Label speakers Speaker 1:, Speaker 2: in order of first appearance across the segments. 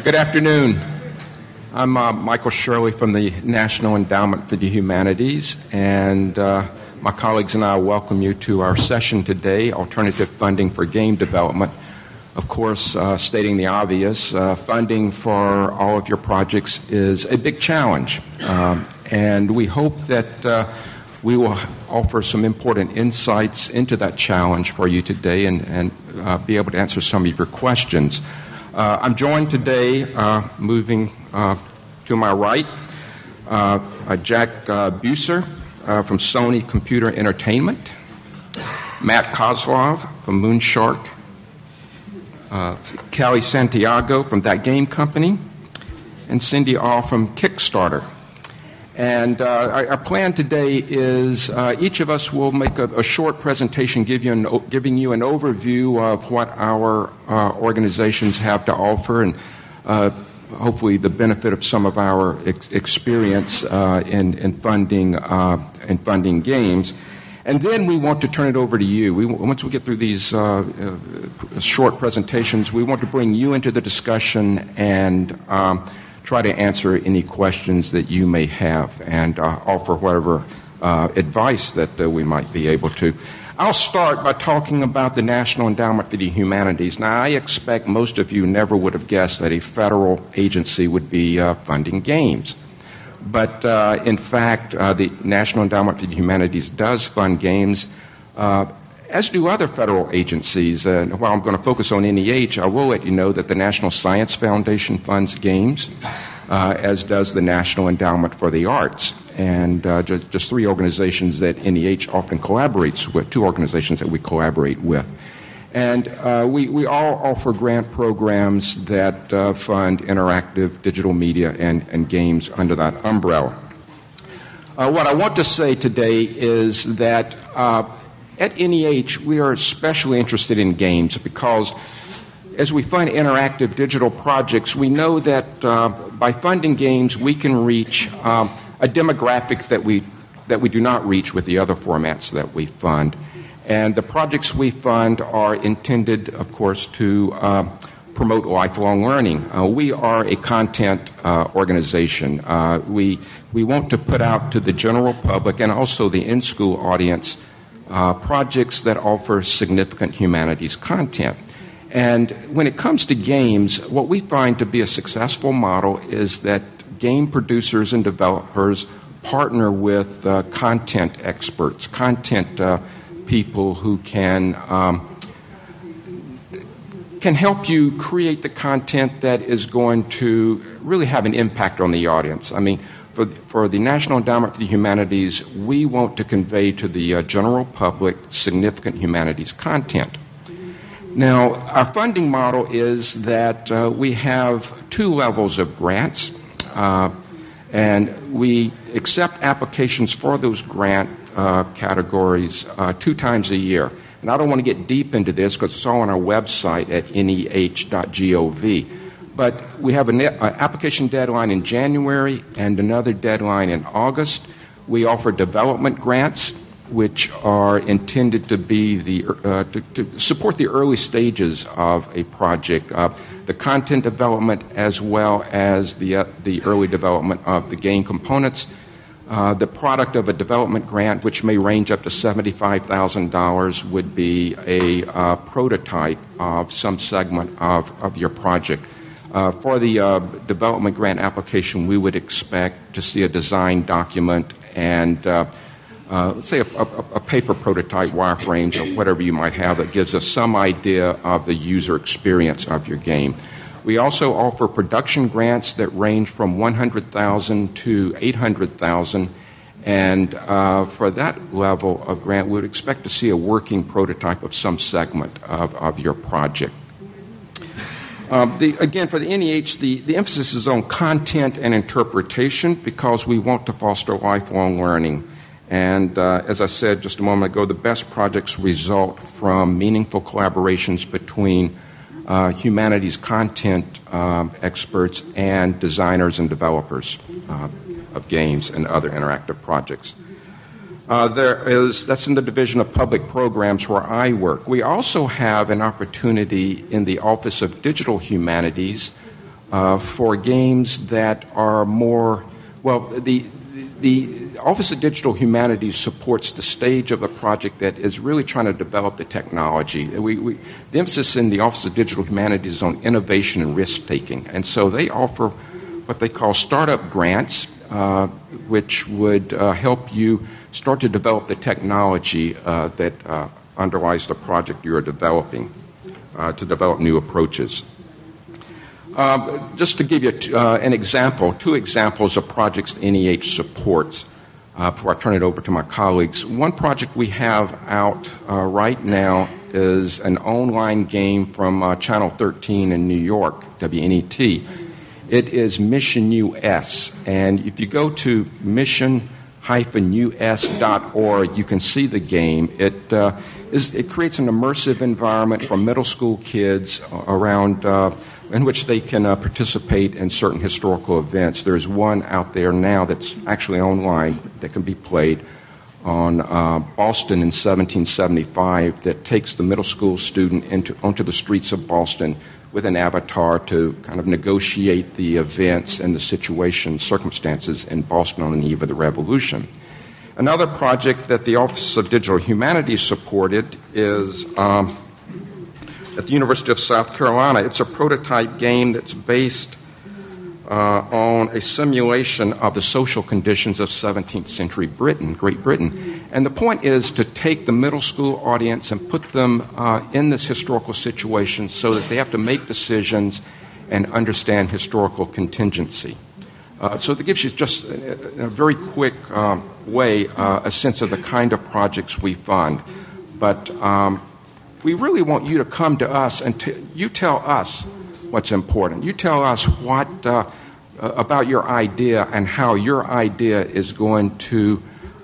Speaker 1: Good afternoon. I'm Michael Shirley from the National Endowment for the Humanities, and my colleagues and I welcome you to our session today, Alternative Funding for Game Development. Of course, stating the obvious, funding for all of your projects is a big challenge, and we hope that we will offer some important insights into that challenge for you today and be able to answer some of your questions. I'm joined today, moving to my right, Jack Buser from Sony Computer Entertainment, Matt Kozlov from Moonshark, Callie Santiago from That Game Company, and Cindy All from Kickstarter. And our plan today is each of us will make a short presentation giving you an overview of what our organizations have to offer and hopefully the benefit of some of our experience in funding games. And then we want to turn it over to you. Once we get through these short presentations, we want to bring you into the discussion and try to answer any questions that you may have and offer whatever advice that we might be able to. I'll start by talking about the National Endowment for the Humanities. Now, I expect most of you never would have guessed that a federal agency would be funding games. But in fact, the National Endowment for the Humanities does fund games, as do other federal agencies. While I'm going to focus on NEH, I will let you know that the National Science Foundation funds games, as does the National Endowment for the Arts. And just three organizations that NEH often collaborates with, two organizations that we collaborate with. And we all offer grant programs that fund interactive digital media and games under that umbrella. What I want to say today is that at NEH, we are especially interested in games because as we fund interactive digital projects, we know that by funding games, we can reach a demographic that we do not reach with the other formats that we fund. And the projects we fund are intended, of course, to promote lifelong learning. We are a content organization. We want to put out to the general public and also the in-school audience projects that offer significant humanities content. And when it comes to games, what we find to be a successful model is that game producers and developers partner with content experts, content people who can help you create the content that is going to really have an impact on the audience. I mean, for the National Endowment for the Humanities, we want to convey to the general public significant humanities content. Now, our funding model is that we have two levels of grants, and we accept applications for those grant categories 2 times a year. And I don't want to get deep into this because it's all on our website at neh.gov. But we have an application deadline in January and another deadline in August. We offer development grants, which are intended to be to support the early stages of a project, the content development as well as the early development of the game components. The product of a development grant, which may range up to $75,000, would be a prototype of some segment of your project. For the development grant application, we would expect to see a design document and let's say a paper prototype, wireframes, or whatever you might have that gives us some idea of the user experience of your game. We also offer production grants that range from $100,000 to $800,000, and for that level of grant, we would expect to see a working prototype of some segment of your project. Again, for the NEH, the emphasis is on content and interpretation because we want to foster lifelong learning. And as I said just a moment ago, the best projects result from meaningful collaborations between humanities content experts and designers and developers of games and other interactive projects. That's in the Division of Public Programs where I work. We also have an opportunity in the Office of Digital Humanities for games that are more, well, the Office of Digital Humanities supports the stage of the project that is really trying to develop the technology. The emphasis in the Office of Digital Humanities is on innovation and risk-taking. And so they offer what they call startup grants, which would help you start to develop the technology that underlies the project you are developing to develop new approaches. Just to give you an example, two examples of projects the NEH supports before I turn it over to my colleagues. One project we have out right now is an online game from Channel 13 in New York, WNET. It is Mission US, and if you go to mission-us.org, you can see the game. It creates an immersive environment for middle school kids around in which they can participate in certain historical events. There's one out there now that's actually online that can be played on Boston in 1775 that takes the middle school student onto the streets of Boston with an avatar to kind of negotiate the events and the circumstances in Boston on the eve of the Revolution. Another project that the Office of Digital Humanities supported is at the University of South Carolina. It's a prototype game that's based on a simulation of the social conditions of 17th century Great Britain. And the point is to take the middle school audience and put them in this historical situation so that they have to make decisions and understand historical contingency. So that gives you just in a very quick way a sense of the kind of projects we fund. But we really want you to come to us and you tell us what's important. You tell us what about your idea and how your idea is going to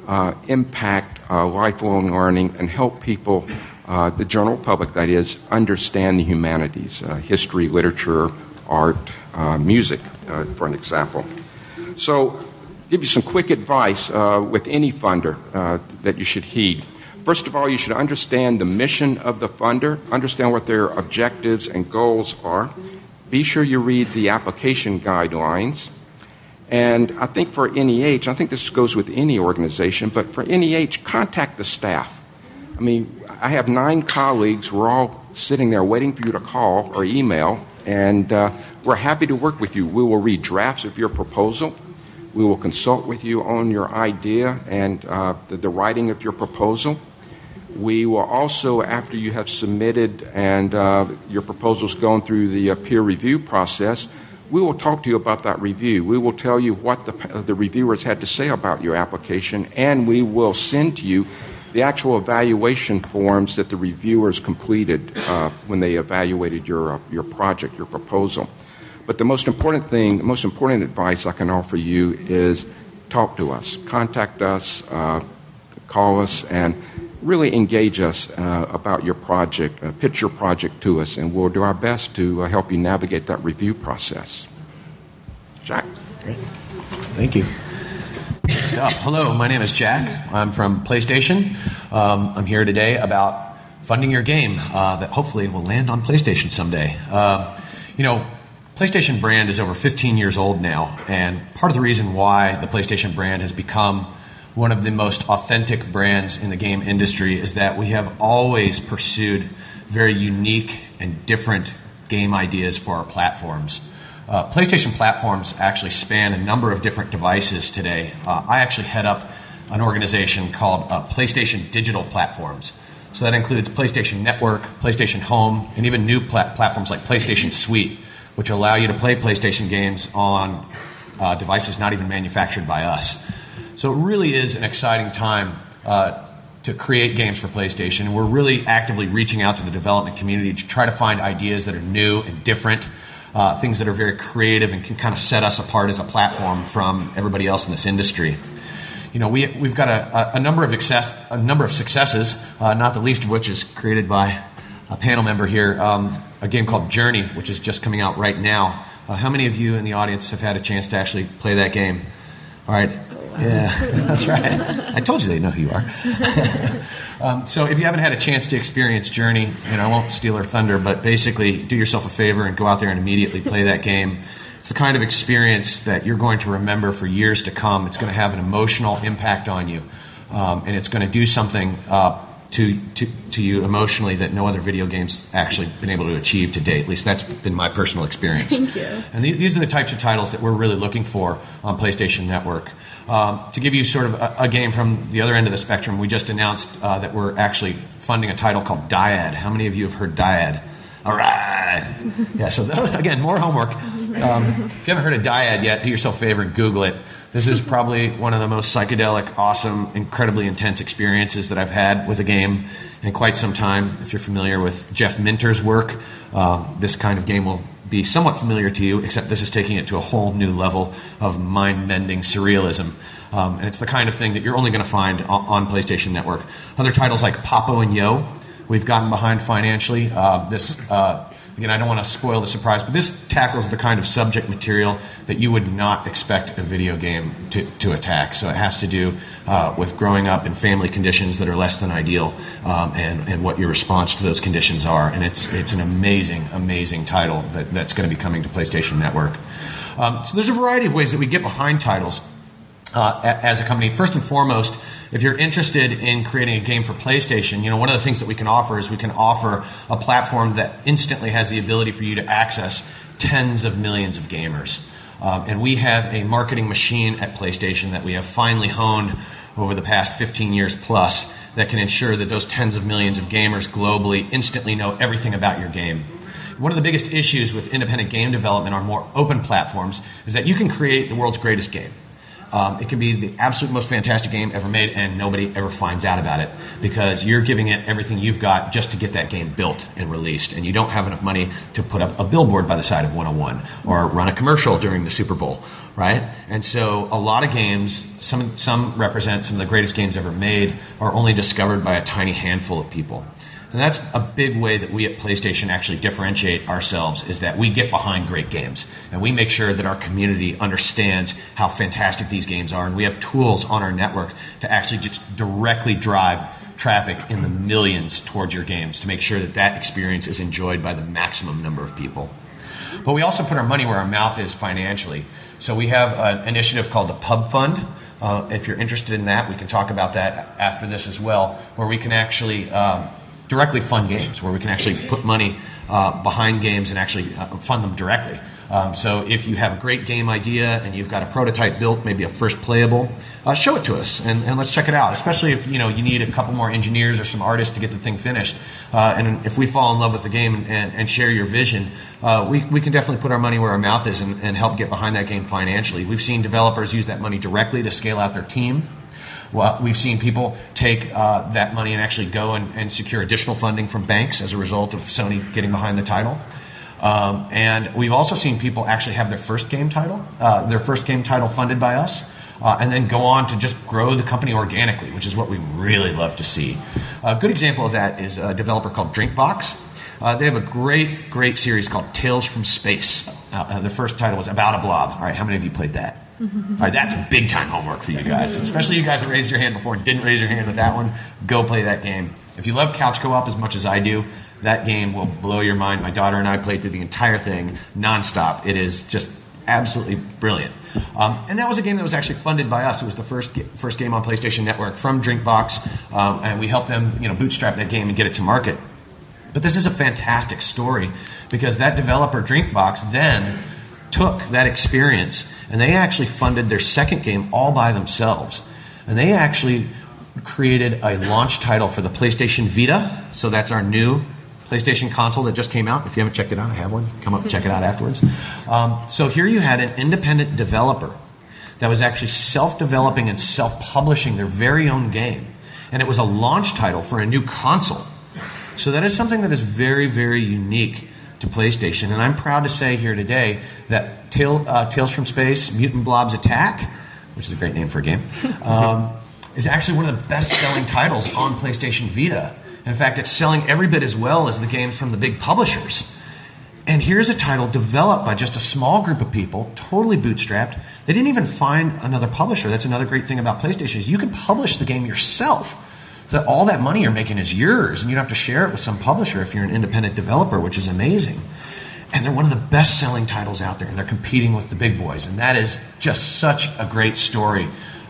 Speaker 1: impact lifelong learning and help people, the general public that is, understand the humanities, history, literature, art, music, for an example. So, give you some quick advice with any funder that you should heed. First of all, you should understand the mission of the funder, understand what their objectives and goals are. Be sure you read the application guidelines. And I think for NEH, I think this goes with any organization, but for NEH, contact the staff. I mean, I have 9 colleagues. We're all sitting there waiting for you to call or email, and we're happy to work with you. We will read drafts of your proposal. We will consult with you on your idea and the writing of your proposal. We will also, after you have submitted and your proposal's gone through the peer review process, we will talk to you about that review. We will tell you what the reviewers had to say about your application, and we will send to you the actual evaluation forms that the reviewers completed when they evaluated your project, your proposal. But the most important thing, the most important advice I can offer you is talk to us. Contact us, call us, and really engage us about your project, pitch your project to us, and we'll do our best to help you navigate that review process. Jack?
Speaker 2: Great. Thank you. Good stuff. Hello, my name is Jack. I'm from PlayStation. I'm here today about funding your game that hopefully will land on PlayStation someday. PlayStation brand is over 15 years old now, and part of the reason why the PlayStation brand has become one of the most authentic brands in the game industry is that we have always pursued very unique and different game ideas for our platforms. PlayStation platforms actually span a number of different devices today. I actually head up an organization called PlayStation Digital Platforms. So that includes PlayStation Network, PlayStation Home, and even new platforms like PlayStation Suite, which allow you to play PlayStation games on devices not even manufactured by us. So it really is an exciting time to create games for PlayStation. And we're really actively reaching out to the development community to try to find ideas that are new and different, things that are very creative and can kind of set us apart as a platform from everybody else in this industry. We've got a number of successes, not the least of which is created by a panel member here, a game called Journey, which is just coming out right now. How many of you in the audience have had a chance to actually play that game? All right. Yeah, that's right. I told you they know who you are. So if you haven't had a chance to experience Journey, I won't steal her thunder, but basically do yourself a favor and go out there and immediately play that game. It's the kind of experience that you're going to remember for years to come. It's going to have an emotional impact on you, and it's going to do something to you emotionally that no other video game's actually been able to achieve to date. At least that's been my personal experience.
Speaker 3: Thank you.
Speaker 2: And these are the types of titles that we're really looking for on PlayStation Network. To give you sort of a game from the other end of the spectrum, we just announced that we're actually funding a title called Dyad. How many of you have heard Dyad? All right. Yeah, so again, more homework. If you haven't heard of Dyad yet, do yourself a favor and Google it. This is probably one of the most psychedelic, awesome, incredibly intense experiences that I've had with a game in quite some time. If you're familiar with Jeff Minter's work, this kind of game will be somewhat familiar to you, except this is taking it to a whole new level of mind-bending surrealism. And it's the kind of thing that you're only going to find on PlayStation Network. Other titles like Papo and Yo, we've gotten behind financially. Again, I don't want to spoil the surprise, but this tackles the kind of subject material that you would not expect a video game to attack. So it has to do with growing up in family conditions that are less than ideal, and what your response to those conditions are. And it's an amazing, amazing title that's going to be coming to PlayStation Network. So there's a variety of ways that we get behind titles as a company. First and foremost, if you're interested in creating a game for PlayStation, one of the things that we can offer is we can offer a platform that instantly has the ability for you to access tens of millions of gamers. And we have a marketing machine at PlayStation that we have finally honed over the past 15 years plus that can ensure that those tens of millions of gamers globally instantly know everything about your game. One of the biggest issues with independent game development on more open platforms is that you can create the world's greatest game. It can be the absolute most fantastic game ever made, and nobody ever finds out about it because you're giving it everything you've got just to get that game built and released, and you don't have enough money to put up a billboard by the side of 101 or run a commercial during the Super Bowl, right? And so a lot of games, some represent some of the greatest games ever made, are only discovered by a tiny handful of people. And that's a big way that we at PlayStation actually differentiate ourselves, is that we get behind great games. And we make sure that our community understands how fantastic these games are. And we have tools on our network to actually just directly drive traffic in the millions towards your games to make sure that that experience is enjoyed by the maximum number of people. But we also put our money where our mouth is financially. So we have an initiative called the Pub Fund. If you're interested in that, we can talk about that after this as well, where we can actually directly fund games, where we can actually put money behind games and actually fund them directly. So if you have a great game idea and you've got a prototype built, maybe a first playable, show it to us and let's check it out, especially if you need a couple more engineers or some artists to get the thing finished. And if we fall in love with the game and share your vision, we can definitely put our money where our mouth is and help get behind that game financially. We've seen developers use that money directly to scale out their team. Well, we've seen people take that money and actually go and secure additional funding from banks as a result of Sony getting behind the title. And we've also seen people actually have their first game title funded by us, and then go on to just grow the company organically, which is what we really love to see. A good example of that is a developer called Drinkbox. They have a great series called Tales from Space. Their first title was About a Blob. All right, how many of you played that? All right, that's big time homework for you guys, especially you guys that raised your hand before and didn't raise your hand with that one. Go play that game. If you love couch co-op as much as I do, that game will blow your mind. My daughter and I played through the entire thing nonstop. It is just absolutely brilliant. And that was a game that was actually funded by us. It was the first game on PlayStation Network from Drinkbox, and we helped them bootstrap that game and get it to market. But this is a fantastic story because that developer, Drinkbox, then took that experience and they actually funded their second game all by themselves. And they actually created a launch title for the PlayStation Vita. So that's our new PlayStation console that just came out. If you haven't checked it out, I have one. Come up and check it out afterwards. So here you had an independent developer that was actually self-developing and self-publishing their very own game. And it was a launch title for a new console. So that is something that is very, very unique to PlayStation. And I'm proud to say here today that Tales from Space, Mutant Blob's Attack, which is a great name for a game, is actually one of the best-selling titles on PlayStation Vita. In fact, it's selling every bit as well as the games from the big publishers. And here's a title developed by just a small group of people, totally bootstrapped. They didn't even find another publisher. That's another great thing about PlayStation is you can publish the game yourself. So all that money you're making is yours, and you don't have to share it with some publisher if you're an independent developer, which is amazing. And they're one of the best-selling titles out there, and they're competing with the big boys. And that is just such a great story.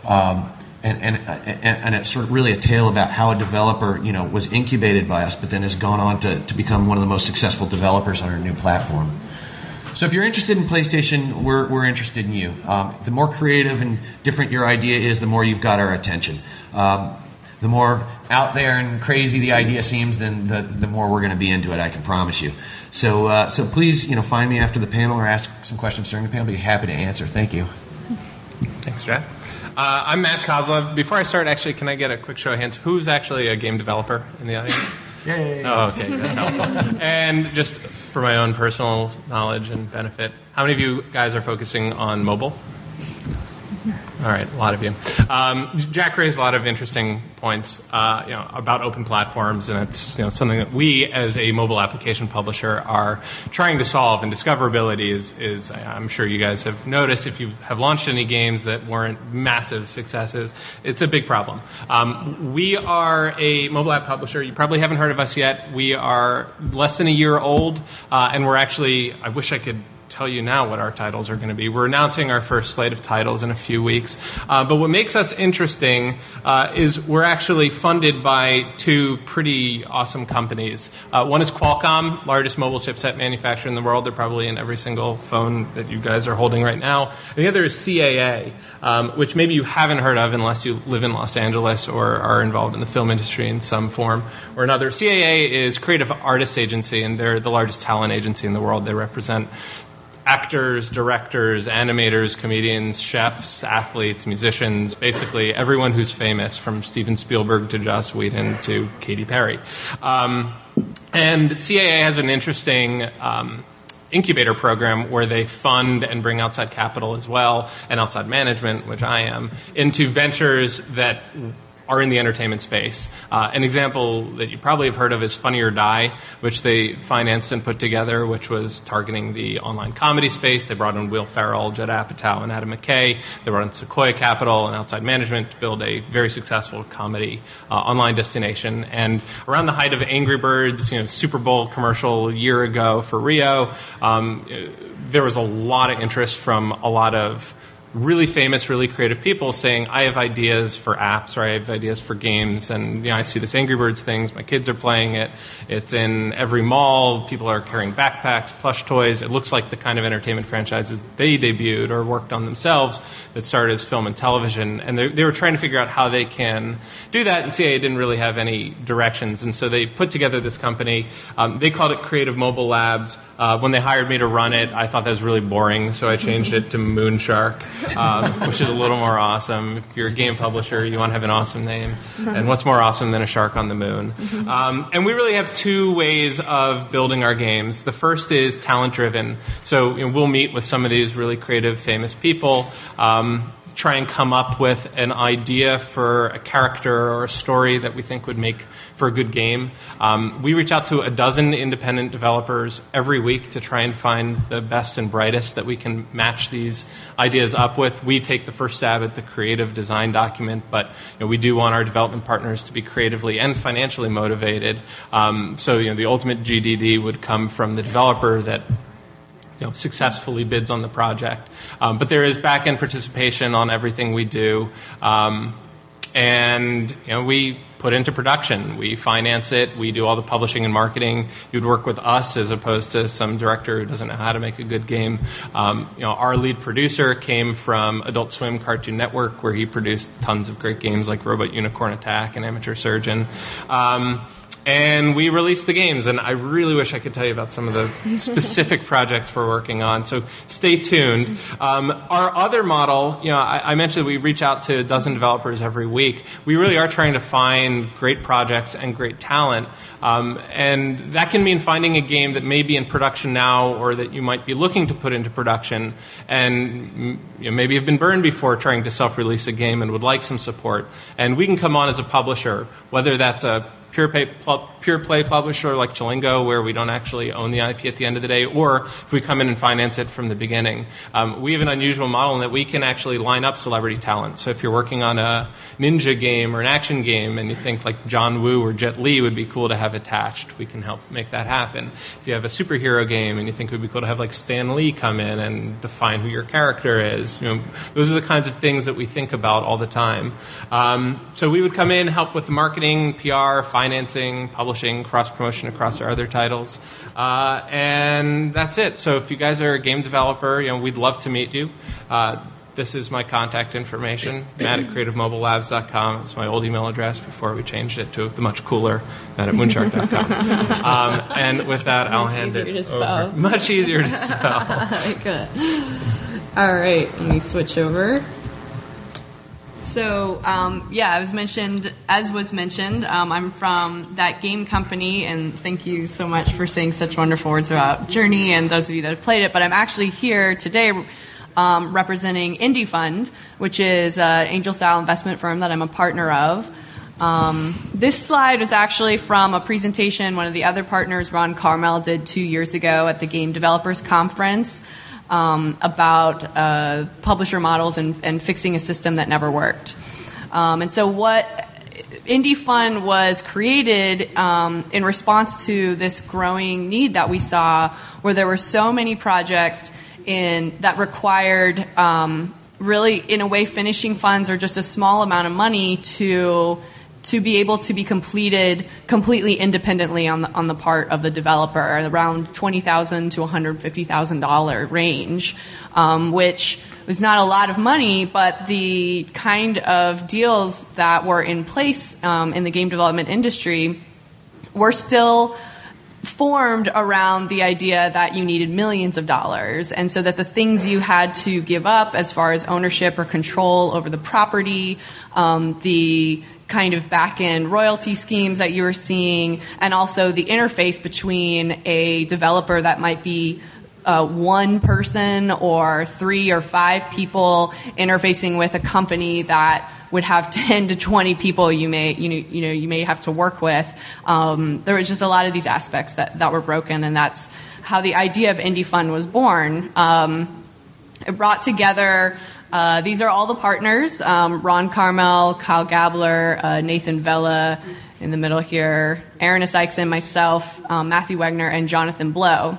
Speaker 2: And it's sort of really a tale about how a developer, was incubated by us, but then has gone on to become one of the most successful developers on our new platform. So if you're interested in PlayStation, we're interested in you. The more creative and different your idea is, the more you've got our attention. The more out there and crazy the idea seems, then the more we're going to be into it, I can promise you. So please, find me after the panel or ask some questions during the panel. I'll be happy to answer. Thank you.
Speaker 3: Thanks, Jack. I'm Matt Kozlov. Before I start, actually, can I get a quick show of hands? Who's actually a game developer in the audience?
Speaker 2: Yay.
Speaker 3: Oh, okay, that's helpful. And just for my own personal knowledge and benefit, how many of you guys are focusing on mobile? All right, a lot of you. Jack raised a lot of interesting points, about open platforms, and it's something that we, as a mobile application publisher, are trying to solve. And discoverability is I'm sure you guys have noticed, if you have launched any games that weren't massive successes, it's a big problem. We are a mobile app publisher. You probably haven't heard of us yet. We are less than a year old, and we're actually, I wish I could tell you now what our titles are going to be. We're announcing our first slate of titles in a few weeks. But what makes us interesting is we're actually funded by two pretty awesome companies. One is Qualcomm, largest mobile chipset manufacturer in the world. They're probably in every single phone that you guys are holding right now. And the other is CAA, which maybe you haven't heard of unless you live in Los Angeles or are involved in the film industry in some form or another. CAA is Creative Artists Agency, and they're the largest talent agency in the world. They represent actors, directors, animators, comedians, chefs, athletes, musicians, basically everyone who's famous, from Steven Spielberg to Joss Whedon to Katy Perry. And CAA has an interesting incubator program where they fund and bring outside capital as well, and outside management, which I am, into ventures that are in the entertainment space. An example that you probably have heard of is Funny or Die, which they financed and put together, which was targeting the online comedy space. They brought in Will Ferrell, Judd Apatow, and Adam McKay. They brought in Sequoia Capital and outside management to build a very successful comedy online destination. And around the height of Angry Birds, Super Bowl commercial a year ago for Rio, there was a lot of interest from a lot of really famous, really creative people saying, I have ideas for apps, or I have ideas for games, and I see this Angry Birds things, my kids are playing it, it's in every mall, people are carrying backpacks, plush toys, it looks like the kind of entertainment franchises they debuted or worked on themselves that started as film and television, and they were trying to figure out how they can do that, and CAA didn't really have any directions, and so they put together this company. They called it Creative Mobile Labs. When they hired me to run it, I thought that was really boring, so I changed it to Moonshark. Which is a little more awesome. If you're a game publisher, you want to have an awesome name. And what's more awesome than a shark on the moon? And we really have two ways of building our games. The first is talent-driven. So we'll meet with some of these really creative, famous people, try and come up with an idea for a character or a story that we think would make for a good game. We reach out to a dozen independent developers every week to try and find the best and brightest that we can match these ideas up with. We take the first stab at the creative design document, but we do want our development partners to be creatively and financially motivated. So the ultimate GDD would come from the developer that successfully bids on the project. But there is back-end participation on everything we do. And we put into production. We finance it. We do all the publishing and marketing. You'd work with us as opposed to some director who doesn't know how to make a good game. Our lead producer came from Adult Swim Cartoon Network, where he produced tons of great games like Robot Unicorn Attack and Amateur Surgeon. And we released the games, and I really wish I could tell you about some of the specific projects we're working on, so stay tuned. Our other model, I mentioned we reach out to a dozen developers every week. We really are trying to find great projects and great talent, and that can mean finding a game that may be in production now or that you might be looking to put into production and maybe have been burned before trying to self-release a game and would like some support. And we can come on as a publisher, whether that's a pure play publisher like Chillingo, where we don't actually own the IP at the end of the day, or if we come in and finance it from the beginning. We have an unusual model in that we can actually line up celebrity talent. So if you're working on a ninja game or an action game and you think like John Woo or Jet Li would be cool to have attached, we can help make that happen. If you have a superhero game and you think it would be cool to have like Stan Lee come in and define who your character is, those are the kinds of things that we think about all the time. So we would come in, help with the marketing, PR, financing, publishing, cross-promotion across our other titles. And that's it. So if you guys are a game developer, we'd love to meet you. This is my contact information, matt@creativemobilelabs.com. It's my old email address before we changed it to the much cooler matt@moonshark.com. And with that, I'll hand it over. Much easier to spell.
Speaker 4: Good. All right, let me switch over. So, as was mentioned, I'm from That Game Company, and thank you so much for saying such wonderful words about Journey and those of you that have played it. But I'm actually here today representing Indie Fund, which is an angel-style investment firm that I'm a partner of. This slide was actually from a presentation one of the other partners, Ron Carmel, did 2 years ago at the Game Developers Conference about publisher models and fixing a system that never worked. And so what Indie Fund was created in response to this growing need that we saw, where there were so many projects that required really, in a way, finishing funds or just a small amount of money to be able to be completed completely independently on the part of the developer, around $20,000 to $150,000 range, which was not a lot of money, but the kind of deals that were in place in the game development industry were still formed around the idea that you needed millions of dollars, and so that the things you had to give up as far as ownership or control over the property, the kind of back-end royalty schemes that you were seeing, and also the interface between a developer that might be one person or 3 or 5 people interfacing with a company that would have 10 to 20 people you may have to work with. There was just a lot of these aspects that were broken, and that's how the idea of Indie Fund was born. It brought together, these are all the partners, Ron Carmel, Kyle Gabler, Nathan Vella in the middle here, Aaron Isaacson, myself, Matthew Wegner, and Jonathan Blow.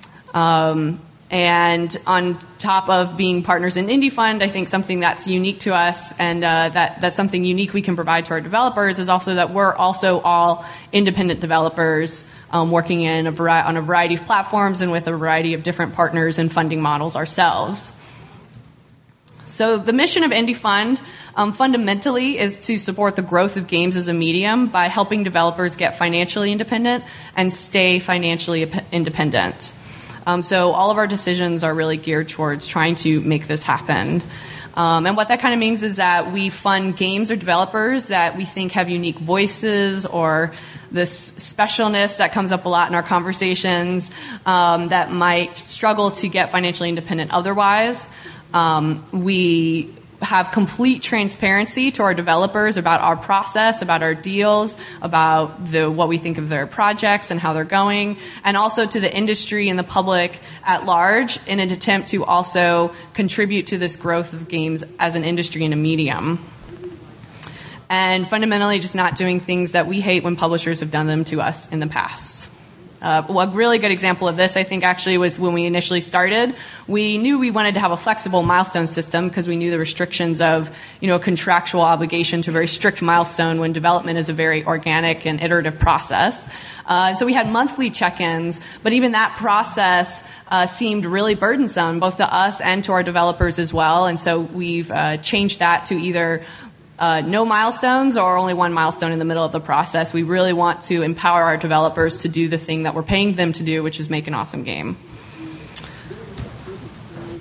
Speaker 4: And on top of being partners in Indie Fund, I think something that's unique to us and that's something unique we can provide to our developers is also that we're also all independent developers working on a variety of platforms and with a variety of different partners and funding models ourselves. So the mission of Indie Fund fundamentally is to support the growth of games as a medium by helping developers get financially independent and stay financially independent. So all of our decisions are really geared towards trying to make this happen. And what that kind of means is that we fund games or developers that we think have unique voices or this specialness that comes up a lot in our conversations that might struggle to get financially independent otherwise. We have complete transparency to our developers about our process, about our deals, about what we think of their projects and how they're going, and also to the industry and the public at large in an attempt to also contribute to this growth of games as an industry and a medium. And fundamentally just not doing things that we hate when publishers have done them to us in the past. A really good example of this, I think, actually was when we initially started. We knew we wanted to have a flexible milestone system because we knew the restrictions of, a contractual obligation to a very strict milestone when development is a very organic and iterative process. So we had monthly check-ins, but even that process seemed really burdensome, both to us and to our developers as well. And so we've changed that to either no milestones or only one milestone in the middle of the process. We really want to empower our developers to do the thing that we're paying them to do, which is make an awesome game.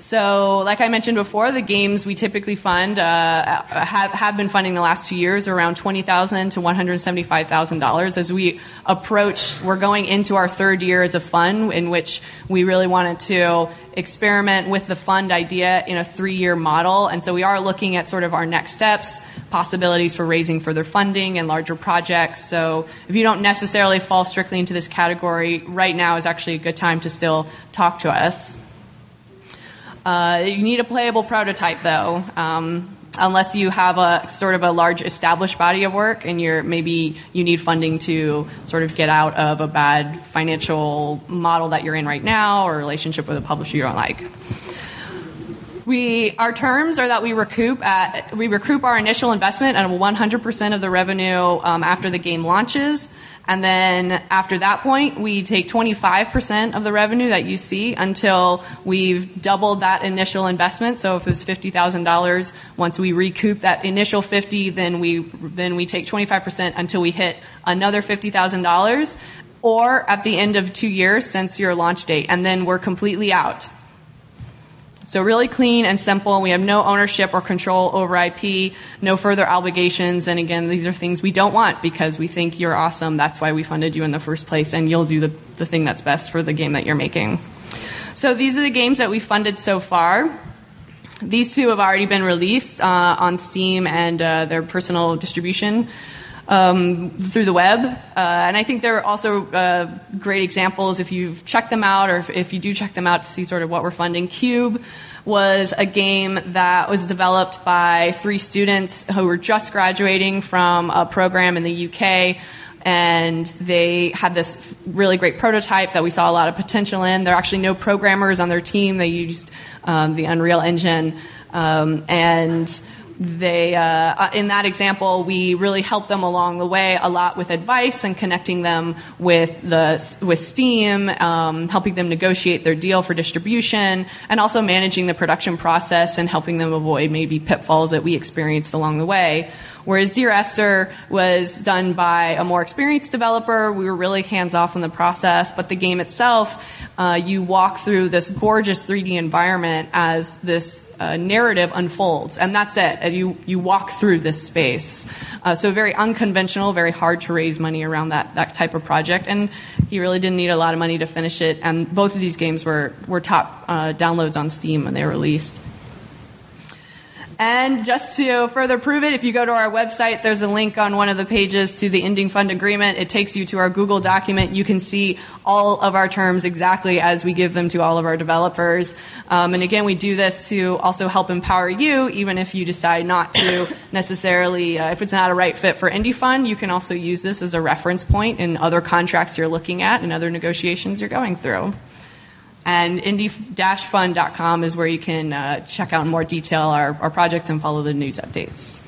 Speaker 4: So, like I mentioned before, the games we typically fund have been funding the last 2 years around $20,000 to $175,000. As we're going into our third year as a fund, in which we really wanted to experiment with the fund idea in a 3-year model. And so we are looking at sort of our next steps, possibilities for raising further funding and larger projects. So if you don't necessarily fall strictly into this category, right now is actually a good time to still talk to us. You need a playable prototype, though, unless you have a sort of a large established body of work and you need funding to sort of get out of a bad financial model that you're in right now or a relationship with a publisher you don't like. Our terms are that we recoup our initial investment at 100% of the revenue after the game launches. And then after that point, we take 25% of the revenue that you see until we've doubled that initial investment. So if it was $50,000, once we recoup that initial $50,000, then we take 25% until we hit another $50,000, or at the end of 2 years since your launch date, and then we're completely out. So really clean and simple. We have no ownership or control over IP, no further obligations. And again, these are things we don't want because we think you're awesome. That's why we funded you in the first place, and you'll do the thing that's best for the game that you're making. So these are the games that we funded so far. These 2 have already been released on Steam and their personal distribution through the web. And I think they're also great examples if you've checked them out, or if you do check them out to see sort of what we're funding. Cube was a game that was developed by 3 students who were just graduating from a program in the UK. And they had this really great prototype that we saw a lot of potential in. There are actually no programmers on their team. They used the Unreal Engine. And they, in that example, we really helped them along the way a lot with advice and connecting them with Steam, helping them negotiate their deal for distribution, and also managing the production process and helping them avoid maybe pitfalls that we experienced along the way. Whereas Dear Esther was done by a more experienced developer. We were really hands-off in the process, but the game itself, you walk through this gorgeous 3D environment as this narrative unfolds, and that's it. You walk through this space. So very unconventional, very hard to raise money around that type of project, and you really didn't need a lot of money to finish it, and both of these games were top downloads on Steam when they were released. And just to further prove it, if you go to our website, there's a link on one of the pages to the Ending Fund Agreement. It takes you to our Google document. You can see all of our terms exactly as we give them to all of our developers. And again, we do this to also help empower you, even if you decide not to necessarily, if it's not a right fit for Indie Fund, you can also use this as a reference point in other contracts you're looking at and other negotiations you're going through. And indie-fund.com is where you can check out in more detail our projects and follow the news updates.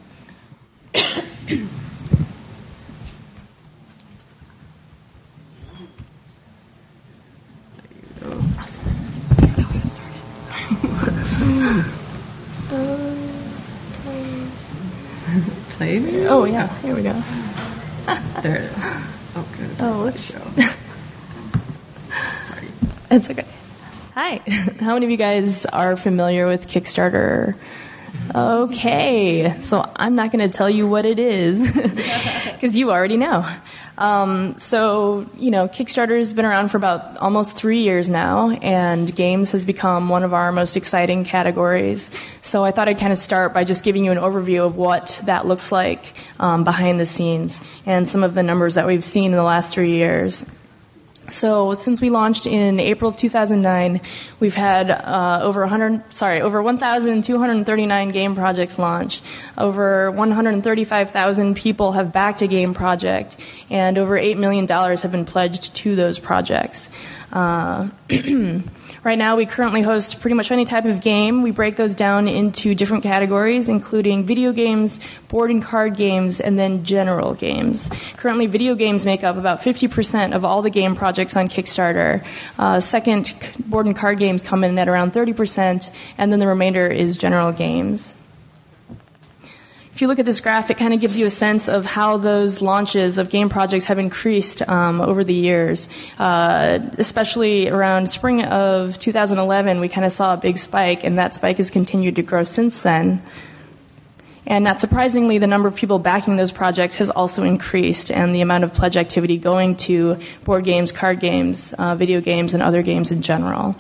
Speaker 4: Play me?
Speaker 5: Oh, yeah. Here we go.
Speaker 4: There it is. Oh, good.
Speaker 5: Oh, whoops. It's okay. Hi. How many of you guys are familiar with Kickstarter? Okay. So I'm not going to tell you what it is because you already know. Kickstarter has been around for about almost 3 years now, and games has become one of our most exciting categories. So I thought I'd kind of start by just giving you an overview of what that looks like behind the scenes and some of the numbers that we've seen in the last 3 years. So since we launched in April of 2009, we've had over 1,239 game projects launch. Over 135,000 people have backed a game project, and over $8 million have been pledged to those projects. Right now, we currently host pretty much any type of game. We break those down into different categories, including video games, board and card games, and then general games. Currently, video games make up about 50% of all the game projects on Kickstarter. Second, board and card games come in at around 30%, and then the remainder is general games. If if you look at this graph, it kind of gives you a sense of how those launches of game projects have increased over the years. Especially around spring of 2011, we kind of saw a big spike, and that spike has continued to grow since then. And not surprisingly, the number of people backing those projects has also increased, and the amount of pledge activity going to board games, card games, video games, and other games in general.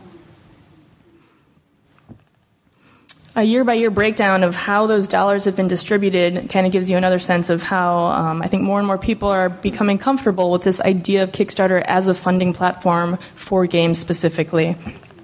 Speaker 5: A year-by-year breakdown of how those dollars have been distributed kind of gives you another sense of how I think more and more people are becoming comfortable with this idea of Kickstarter as a funding platform for games specifically.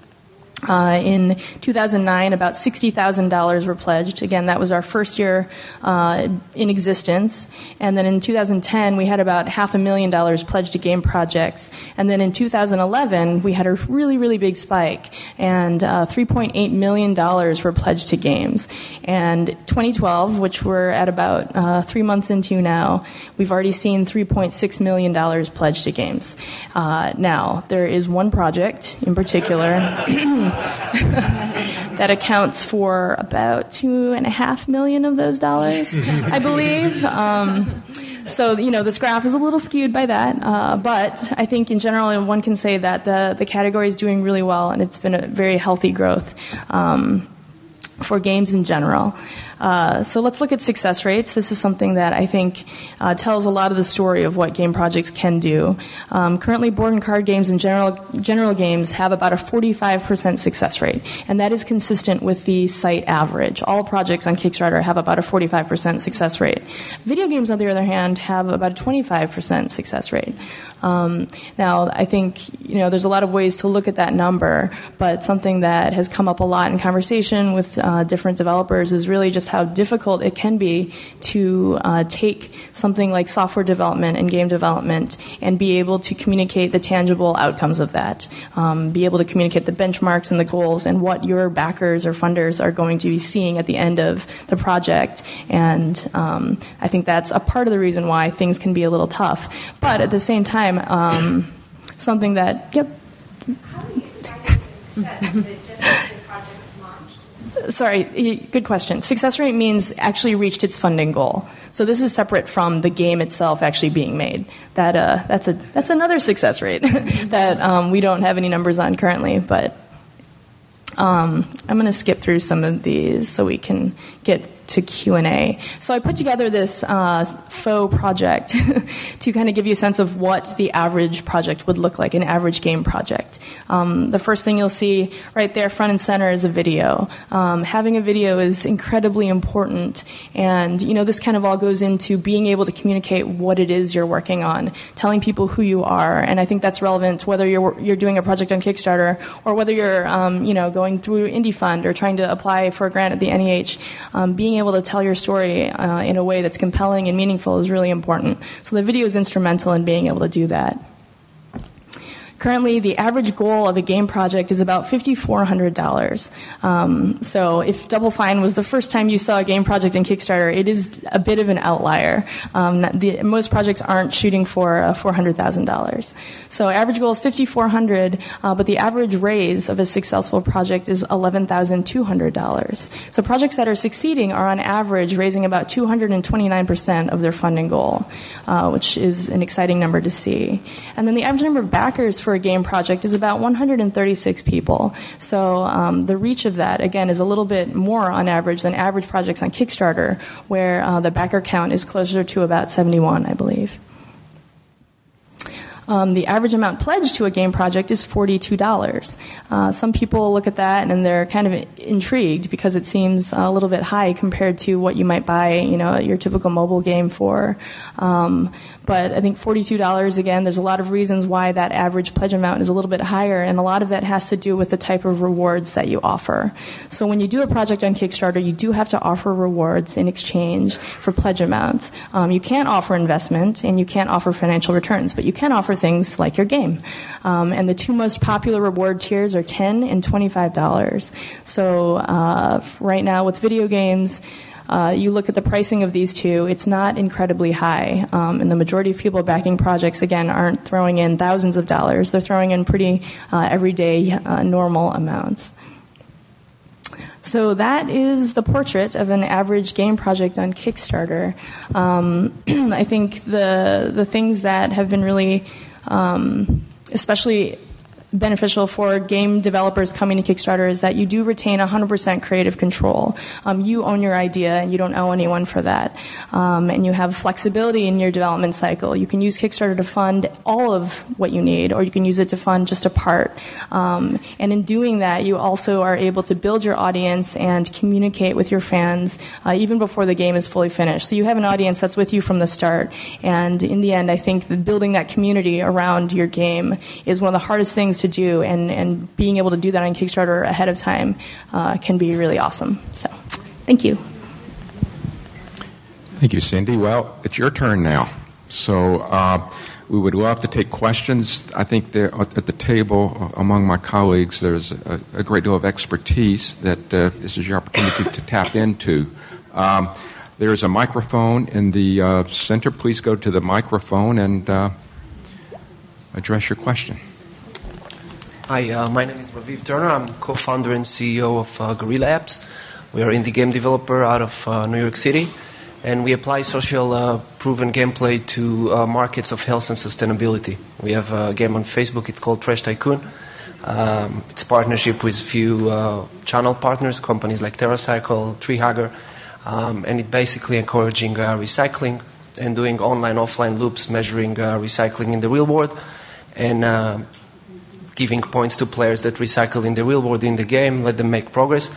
Speaker 5: In 2009, about $60,000 were pledged. Again, that was our first year in existence. And then in 2010, we had about $500,000 pledged to game projects. And then in 2011, we had a really, really big spike, and $3.8 million were pledged to games. And 2012, which we're at about 3 months into now, we've already seen $3.6 million pledged to games. Now, there is one project in particular that accounts for about $2.5 million of those dollars, I believe. So, this graph is a little skewed by that, but I think in general one can say that the category is doing really well, and it's been a very healthy growth for games in general. So let's look at success rates. This is something that I think tells a lot of the story of what game projects can do. Currently, board and card games and general games have about a 45% success rate, and that is consistent with the site average. All projects on Kickstarter have about a 45% success rate. Video games, on the other hand, have about a 25% success rate. Now, I think there's a lot of ways to look at that number, but something that has come up a lot in conversation with different developers is really just how difficult it can be to take something like software development and game development and be able to communicate the tangible outcomes of that, be able to communicate the benchmarks and the goals and what your backers or funders are going to be seeing at the end of the project. And I think that's a part of the reason why things can be a little tough. But at the same time, something that,
Speaker 6: How do you establish success? Is it just that the project was launched?
Speaker 5: Sorry, good question. Success rate means actually reached its funding goal. So this is separate from the game itself actually being made. That's another success rate that we don't have any numbers on currently. But I'm going to skip through some of these so we can get to Q&A. So I put together this faux project to kind of give you a sense of what the average project would look like, an average game project. The first thing you'll see right there, front and center, is a video. Having a video is incredibly important, and this kind of all goes into being able to communicate what it is you're working on, telling people who you are, and I think that's relevant whether you're doing a project on Kickstarter or whether you're going through Indie Fund or trying to apply for a grant at the NEH. Being able to tell your story in a way that's compelling and meaningful is really important. So the video is instrumental in being able to do that. Currently, the average goal of a game project is about $5,400. So if Double Fine was the first time you saw a game project in Kickstarter, it is a bit of an outlier. Most projects aren't shooting for $400,000. So average goal is $5,400, but the average raise of a successful project is $11,200. So projects that are succeeding are on average raising about 229% of their funding goal, which is an exciting number to see. And then the average number of backers for a game project is about 136 people. So the reach of that, again, is a little bit more on average than average projects on Kickstarter, where the backer count is closer to about 71, I believe. The average amount pledged to a game project is $42. Some people look at that and they're kind of intrigued because it seems a little bit high compared to what you might buy, your typical mobile game for. But I think $42, again, there's a lot of reasons why that average pledge amount is a little bit higher, and a lot of that has to do with the type of rewards that you offer. So when you do a project on Kickstarter, you do have to offer rewards in exchange for pledge amounts. You can't offer investment, and you can't offer financial returns, but you can offer things like your game. And the two most popular reward tiers are $10 and $25. So right now with video games, you look at the pricing of these two, it's not incredibly high. And the majority of people backing projects, again, aren't throwing in thousands of dollars. They're throwing in pretty everyday, normal amounts. So that is the portrait of an average game project on Kickstarter. I think the things that have been really, especially beneficial for game developers coming to Kickstarter is that you do retain 100% creative control. You own your idea and you don't owe anyone for that. And you have flexibility in your development cycle. You can use Kickstarter to fund all of what you need, or you can use it to fund just a part. And in doing that, you also are able to build your audience and communicate with your fans even before the game is fully finished. So you have an audience that's with you from the start. And in the end, I think that building that community around your game is one of the hardest things to do, and being able to do that on Kickstarter ahead of time can be really awesome. So, thank you.
Speaker 1: Thank you, Cindy. Well, it's your turn now. So we would love to take questions. I think there at the table among my colleagues there's a great deal of expertise that this is your opportunity to tap into. There's a microphone in the center. Please go to the microphone and address your question.
Speaker 7: Hi, my name is Raviv Turner. I'm co-founder and CEO of Guerrilla Apps. We are an indie game developer out of New York City, and we apply social proven gameplay to markets of health and sustainability. We have a game on Facebook. It's called Trash Tycoon. It's a partnership with a few channel partners, companies like TerraCycle, TreeHugger, and it basically encouraging recycling and doing online-offline loops, measuring recycling in the real world, and giving points to players that recycle in the real world in the game, let them make progress.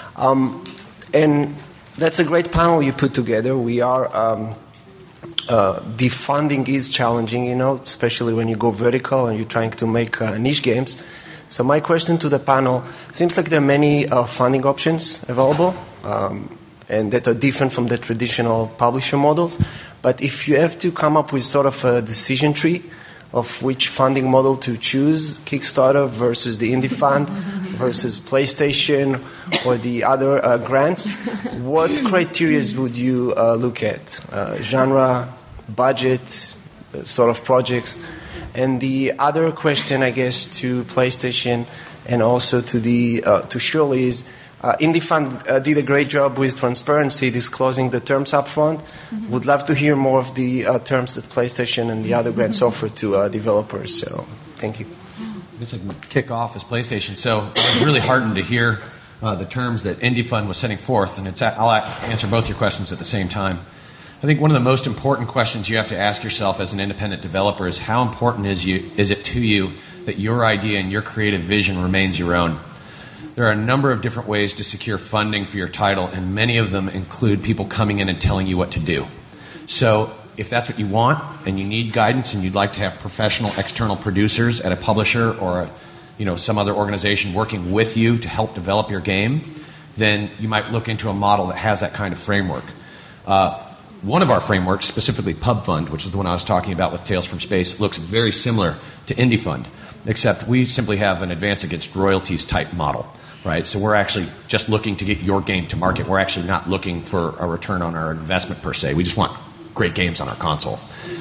Speaker 7: And that's a great panel you put together. We are, the funding is challenging, especially when you go vertical and you're trying to make niche games. So my question to the panel, seems like there are many funding options available, and that are different from the traditional publisher models. But if you have to come up with sort of a decision tree of which funding model to choose, Kickstarter versus the Indie Fund versus PlayStation or the other grants, what criteria would you look at? Genre, budget, sort of projects? And the other question, I guess, to PlayStation and also to Shirley is, Indie Fund did a great job with transparency, disclosing the terms up front. Would love to hear more of the terms that PlayStation and the other grants offer to developers. So, thank you.
Speaker 2: I guess I can kick off as PlayStation. So I was really heartened to hear the terms that Indie Fund was setting forth, and I'll answer both your questions at the same time. I think one of the most important questions you have to ask yourself as an independent developer is how important is it to you that your idea and your creative vision remains your own? There are a number of different ways to secure funding for your title, and many of them include people coming in and telling you what to do. So if that's what you want and you need guidance and you'd like to have professional external producers at a publisher or some other organization working with you to help develop your game, then you might look into a model that has that kind of framework. One of our frameworks, specifically PubFund, which is the one I was talking about with Tales from Space, looks very similar to Indie Fund, except we simply have an advance against royalties type model. Right, so we're actually just looking to get your game to market. We're actually not looking for a return on our investment per se. We just want great games on our console.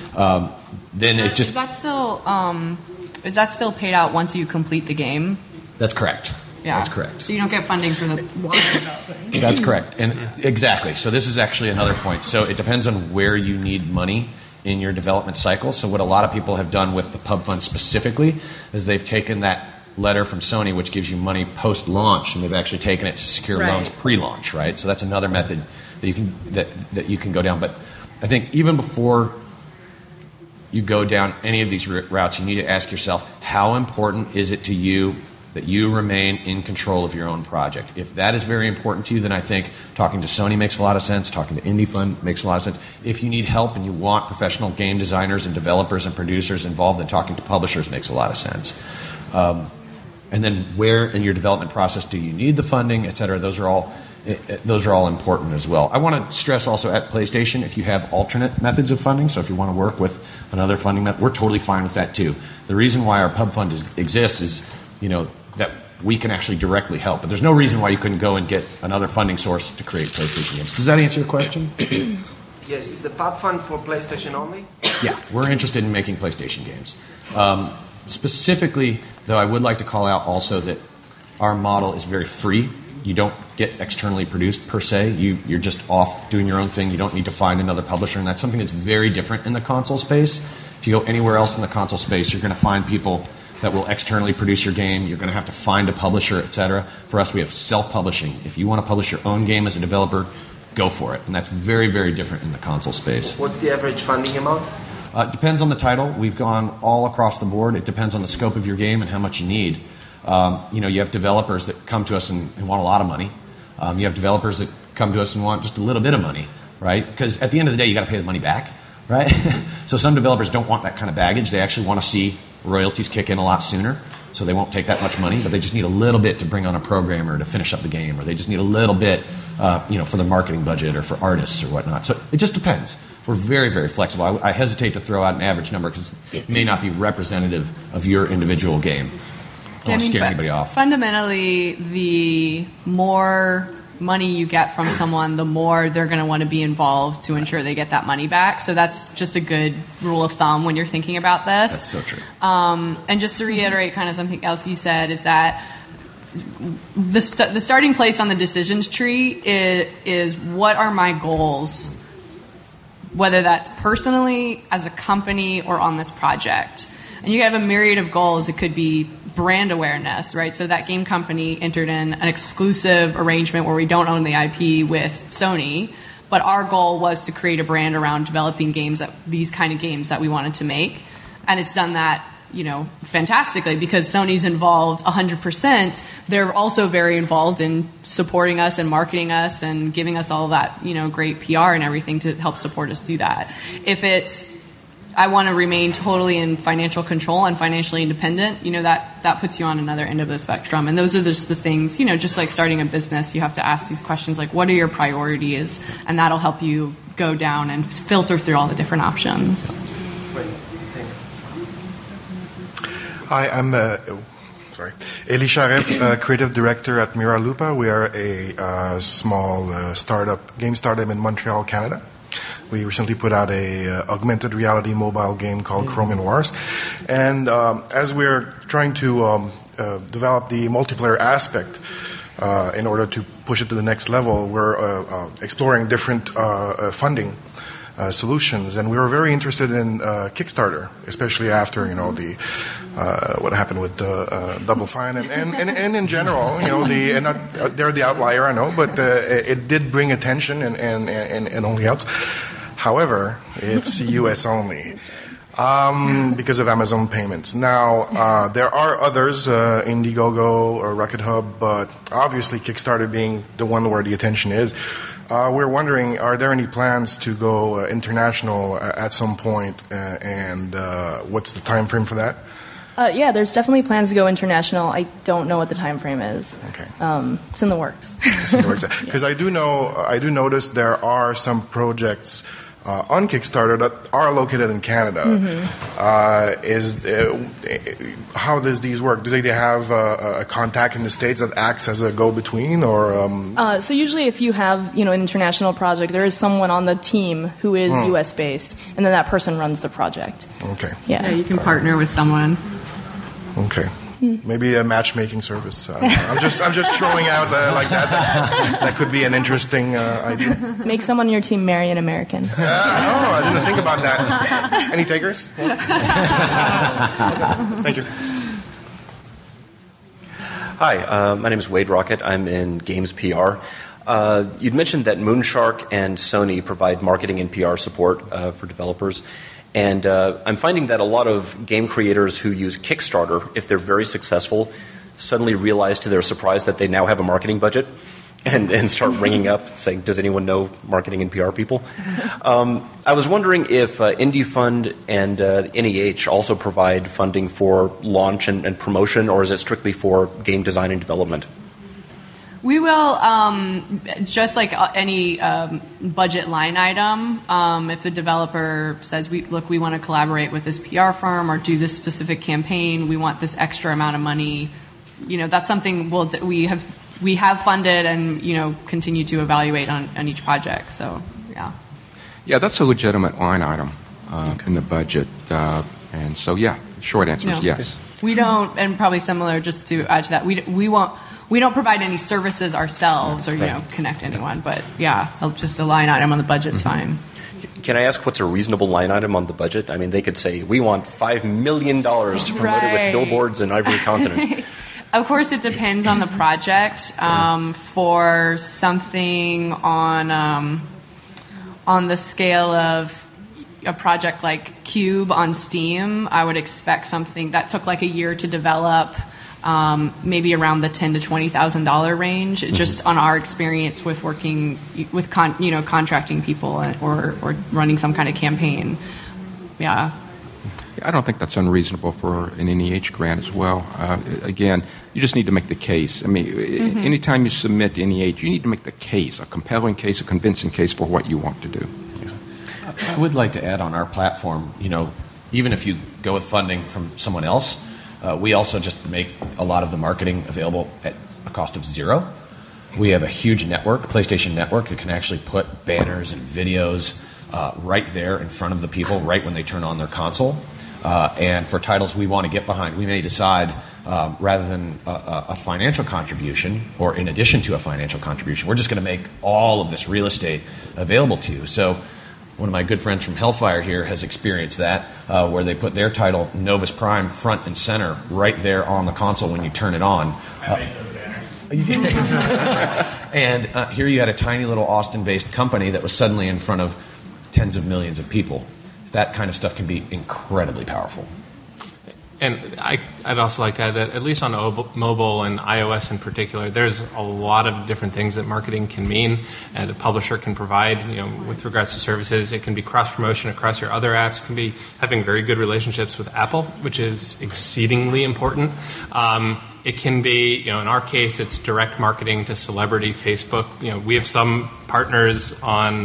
Speaker 4: Is that still paid out once you complete the game?
Speaker 2: That's correct.
Speaker 4: Yeah,
Speaker 2: that's correct.
Speaker 4: So you don't get funding for the while developing.
Speaker 2: That's correct, and exactly. So this is actually another point. So it depends on where you need money in your development cycle. So what a lot of people have done with the Pub Fund specifically is they've taken that letter from Sony, which gives you money post-launch, and they've actually taken it to secure loans pre-launch, right? So that's another method that you can go down. But I think even before you go down any of these routes, you need to ask yourself, how important is it to you that you remain in control of your own project? If that is very important to you, then I think talking to Sony makes a lot of sense, talking to Indie Fund makes a lot of sense. If you need help and you want professional game designers and developers and producers involved, then talking to publishers makes a lot of sense. And then where in your development process do you need the funding, et cetera? Those are all important as well. I want to stress also at PlayStation, if you have alternate methods of funding, so if you want to work with another funding method, we're totally fine with that too. The reason why our Pub Fund exists is, that we can actually directly help. But there's no reason why you couldn't go and get another funding source to create PlayStation games. Does that answer your question?
Speaker 7: Yes. Is the Pub Fund for PlayStation only?
Speaker 2: Yeah, we're interested in making PlayStation games. Specifically, though, I would like to call out also that our model is very free you don't get externally produced per se. You're just off doing your own thing. You don't need to find another publisher, and that's something that's very different in the console space. If you go anywhere else in the console space, you're going to find people that will externally produce your game. You're going to have to find a publisher, etc. For us, we have self-publishing. If you want to publish your own game as a developer, go for it. And that's very, very different in the console space.
Speaker 7: What's the average funding amount?
Speaker 2: It depends on the title. We've gone all across the board. It depends on the scope of your game and how much you need. You have developers that come to us and want a lot of money. You have developers that come to us and want just a little bit of money, right? Because at the end of the day, you got to pay the money back, right? So some developers don't want that kind of baggage. They actually want to see royalties kick in a lot sooner, so they won't take that much money, but they just need a little bit to bring on a programmer to finish up the game, or they just need a little bit, for the marketing budget or for artists or whatnot. So it just depends. We're very, very flexible. I hesitate to throw out an average number because it may not be representative of your individual game. I don't want to scare anybody off.
Speaker 4: Fundamentally, the more money you get from someone, the more they're going to want to be involved to ensure they get that money back. So that's just a good rule of thumb when you're thinking about this.
Speaker 2: That's so true.
Speaker 4: And just to reiterate kind of something else you said is that the starting place on the decisions tree is what are my goals, whether that's personally, as a company, or on this project. And you have a myriad of goals. It could be brand awareness, right? So that game company entered in an exclusive arrangement where we don't own the IP with Sony, but our goal was to create a brand around developing games, these kind of games that we wanted to make. And it's done that, fantastically, because Sony's involved 100%. They're also very involved in supporting us and marketing us and giving us all that, great PR and everything to help support us do that. If it's, I want to remain totally in financial control and financially independent, that puts you on another end of the spectrum. And those are just the things, just like starting a business, you have to ask these questions like, what are your priorities? And that'll help you go down and filter through all the different options.
Speaker 8: Hi, I'm Eli Sharef, creative director at Mira Lupa. We are a small game startup in Montreal, Canada. We recently put out a augmented reality mobile game called Chromium Wars. And as we're trying to develop the multiplayer aspect in order to push it to the next level, we're exploring different funding solutions. And we were very interested in Kickstarter, especially after, the what happened with Double Fine and in general, they're the outlier, I know, but it did bring attention and only helps. However, it's U.S. only because of Amazon payments. Now, there are others, Indiegogo or Rocket Hub, but obviously Kickstarter being the one where the attention is. We're wondering, are there any plans to go international at some point, and what's the time frame for that?
Speaker 5: Yeah, there's definitely plans to go international. I don't know what the time frame is.
Speaker 8: Okay.
Speaker 5: It's in the works.
Speaker 8: It's in the works. Because I do notice there are some projects on Kickstarter that are located in Canada. Mm-hmm. How does these work? Do they have a contact in the States that acts as a go-between, or?
Speaker 5: So usually, if you have an international project, there is someone on the team who is U.S. based, and then that person runs the project.
Speaker 8: Okay.
Speaker 4: Yeah, you can partner with someone.
Speaker 8: Okay. Maybe a matchmaking service. I'm just throwing out like that. That could be an interesting idea.
Speaker 5: Make someone on your team marry an American.
Speaker 8: I didn't think about that. Any takers? Thank you.
Speaker 9: Hi, my name is Wade Rocket. I'm in Games PR. You'd mentioned that Moonshark and Sony provide marketing and PR support for developers. And I'm finding that a lot of game creators who use Kickstarter, if they're very successful, suddenly realize to their surprise that they now have a marketing budget and start ringing up saying, does anyone know marketing and PR people? I was wondering if Indie Fund and NEH also provide funding for launch and promotion, or is it strictly for game design and development?
Speaker 4: We will, just like any budget line item, if the developer says, we want to collaborate with this PR firm or do this specific campaign, we want this extra amount of money, that's something we have funded and, continue to evaluate on each project. So, yeah.
Speaker 1: Yeah, that's a legitimate line item in the budget. And so, yeah, short answer is yes.
Speaker 4: We don't, and probably similar, just to add to that, we we don't provide any services ourselves or connect anyone. But yeah, just a line item on the budget's fine.
Speaker 9: Can I ask what's a reasonable line item on the budget? I mean, they could say, we want $5 million to promote it with billboards in every continent.
Speaker 4: Of course, it depends on the project. For something on the scale of a project like Cube on Steam, I would expect something that took like a year to develop, maybe around the $10,000 to $20,000 range. Just on our experience with working with contracting people or running some kind of campaign. Yeah.
Speaker 1: I don't think that's unreasonable for an NEH grant as well. Again, you just need to make the case. I mean, anytime you submit to NEH, you need to make the case, a compelling case, a convincing case for what you want to do.
Speaker 2: I would like to add on our platform, even if you go with funding from someone else, we also just make a lot of the marketing available at a cost of zero. We have a huge network, PlayStation Network, that can actually put banners and videos right there in front of the people right when they turn on their console. And for titles we want to get behind, we may decide rather than a financial contribution or in addition to a financial contribution, we're just going to make all of this real estate available to you. So one of my good friends from Hellfire here has experienced that, where they put their title, Novus Prime, front and center right there on the console when you turn it on. And here you had a tiny little Austin-based company that was suddenly in front of tens of millions of people. That kind of stuff can be incredibly powerful.
Speaker 3: And I'd also like to add that at least on mobile and iOS in particular, there's a lot of different things that marketing can mean and a publisher can provide. With regards to services, it can be cross-promotion across your other apps. It can be having very good relationships with Apple, which is exceedingly important. It can be, in our case, it's direct marketing to celebrity Facebook. We have some partners